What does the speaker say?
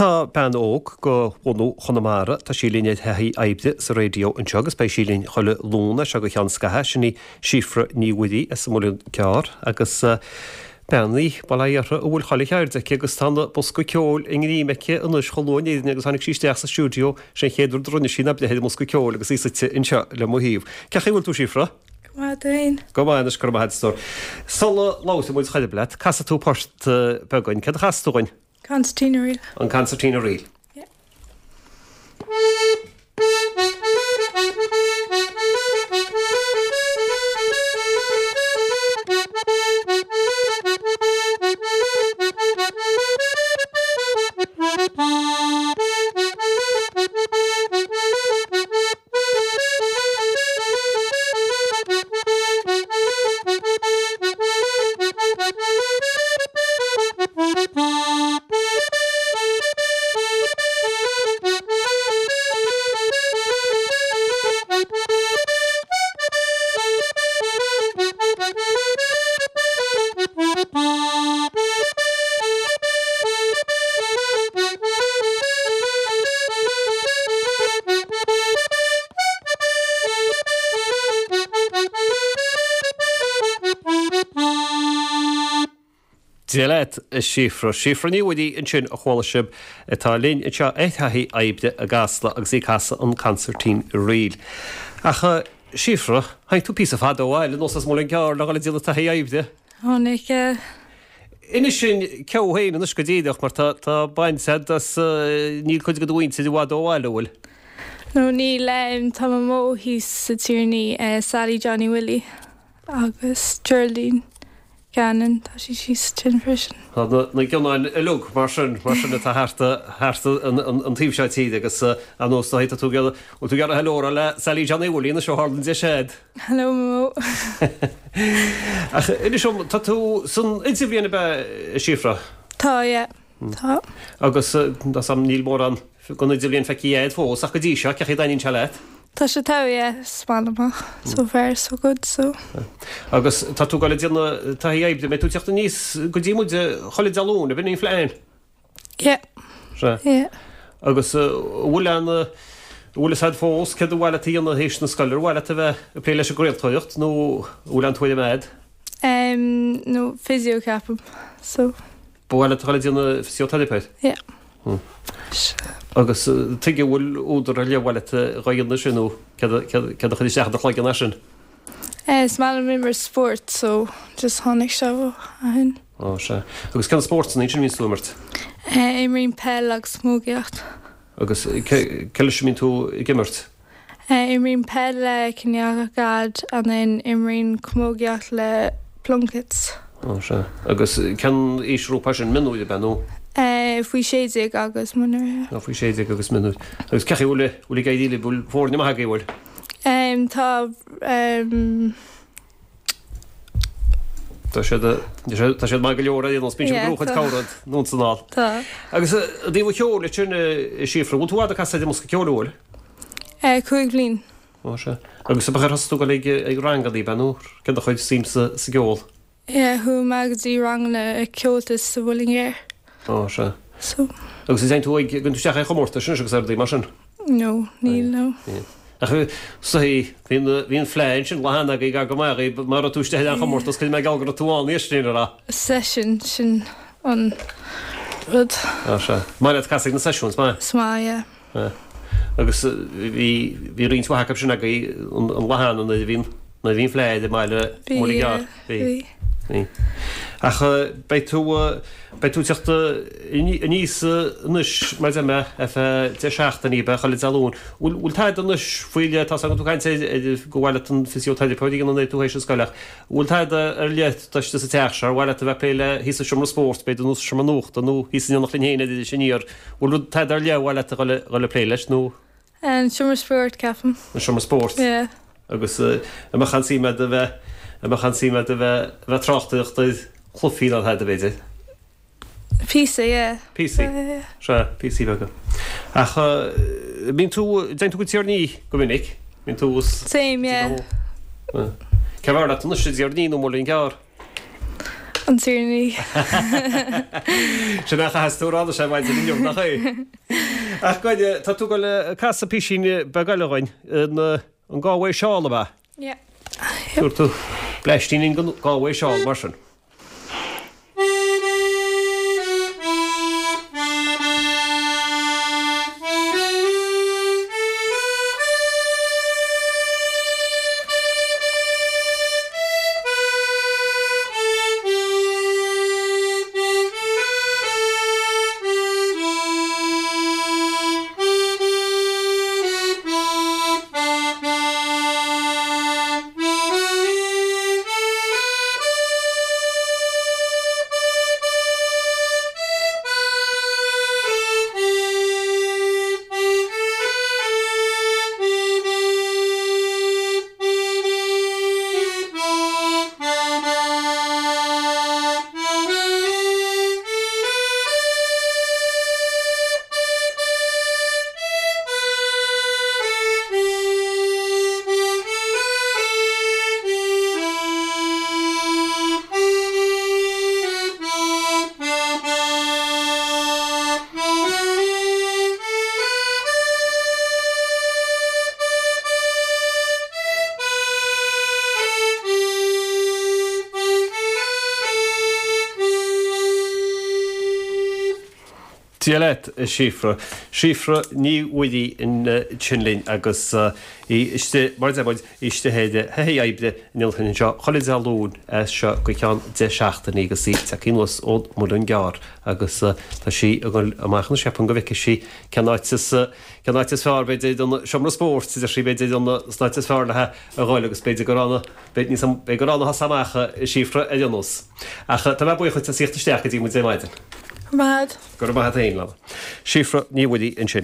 Tá ben óg go bhú chunamara tá sílíine heí aibde sa radio an tegus bei sílín choile lúna se go cheanscathe sinní sífra níhuií is mú cear agus Bennaí bailíarra bhfuil chola cheirde agus tána bosco ceol ingí meice anis choóí agus hanig síisteach sa stúdio sé chéidir drona sína be héidir mosco ceol agus íte inseo le mohíomh. Cecha bhfuil tú sífra? Go bhainas chu headstor. Sala lása múid chaile bled, Casa tú post begain, ce chaúin? Concertina Reel. An Concertina Reel. Yeah. Délet sífra níhí in sin a chálaisib atá lín te éthaí aibde a gasla agus casa an Concertina Reel. Acha sífra, hain tú pí a fad óháil nó as móla cear le díla taí aibde? Tháinig Ina sin cehéin an go ddíideach mar tá bain said as níl chuid go dúin si bhád óháil bhfuil. nó ní le tá mó hí sa tíirní Sally Johnny Willie agus Geraldine Gannon tá sí tin frisin. Na gceannáin i lug mar sin tá háta an tíomhsetíide agus an nóstaid tú gar a helóra le Sally Johnny Willie na seo hálan de séad. Hello mó. Ina seo tá tú san intíblíonna be sífra? Tá, tá. Agus sam níl mór an gona dilíon feicead fós ach go dtí seo ceché daín se leit? Tá sé tá smálamach, so fair, so good, so. Agus tá tú gáile díanana taí aibde, mé tú teachta níos go ddímuide chola dealún a bhíon flein? Yeah. Agus bhfuil said fós cad bhile tíanana hééis na scoir bhile a bheith a plé leis a gréiltoicht nó bhfuil an tuaide méid? No, physiocapam, so. Bhile chola díanana fysiotherapeut? Yeah. Agus tuige bhfuil údar a leabhile roianna sinú cad a chuí seach a chláigeanna sin? Smálam mimar sport, so just tháinig seo a hin. Se. Agus cean sport san sin mín túmart? Imrín pell agus smógeacht. Agus ceile sin mín tú I gimmart? Imrín pell le cineaga gad an then imrín cmógeacht le plunkets. Se. Agus cean ísrúpa sin minúide benú? Fhui séidig agus munar. Fhui séidig agus minú. Agus cecha bhfuil gaidíle bhfuil fórne maithe bhfuil? Tá Tá sé mai go leor an spin brúchaid cáad nó sanál. Tá. Agus dtíh cheol le tuna sífra, bhil túád a casa d mosca ceolhil? Cúig blin. Se. Agus sa bachar hasú go le ag rangadí benú, cin a chuid sim sa geol? Thu magadí rang le ceoltas sa bhfuilingéir. Se. So. Agus is tú ag gunn teach chomórta sin agus ar dí mar sin? No, níl no. Hín flein sin lehanana í gar go mar mar a túiste an chomórtas chuil me galgur a túáin níostíra. Session sin an rud. Se. Máile casig na sesiúns má? Smá, agus bhí rins wacha sin aga an lehanana na bhín fléide meile móligear. Ach bei tú teachta níos nus mar me de seachtaí be chaile dealún. Bhfuil taid an nus foiile tá an tú caiinte go bhile an fysiotherapeutí an tú hééis scoileach. Bhfuil taid ar liet tuiste sa teach ar bhile a bheith péile hí sem sport beidir nús sem nócht a nó hí nach linhéine idir sinníor. Bhfuil taid ar le bhile goile pléiles nó? Summer sport capam. Summer sport? Agus chan sí me a bheith trachtaíocht chlufií an head a bhéidir? PC, PC? Se, PC bega. Ach, bín tú go tíarní go minic? Bín tú... Same, Cevar le tú sé tíarní nó mórlín gear? an tíirní. Sinna chaúráda sé bhaid inniumm nach chu. Ach goide tá tú go le casa písíine begailehhain an gáhfuil seála ba. Dúir tú bleistíine an gáhfuil seáil mar sin. Dialect sífra ní uidí in Chinlín agus mar iste héide hé aibde nilchan seo choid alún seo go cean de seachtaí agus sí a cinlas ó mú an gear agus tá sí amachchan sepan go bheice sí cenáitis fearbeid don seomra spórt a sí beidir don snáitis fearlathe a gháil agus beidir gorána be gorána ha samacha sífra a dionnos. Acha tá bucha a síchtta steach dí mu dé maidin. Mad. Gur maithe aon le. Sífra ní bhfuí in sin.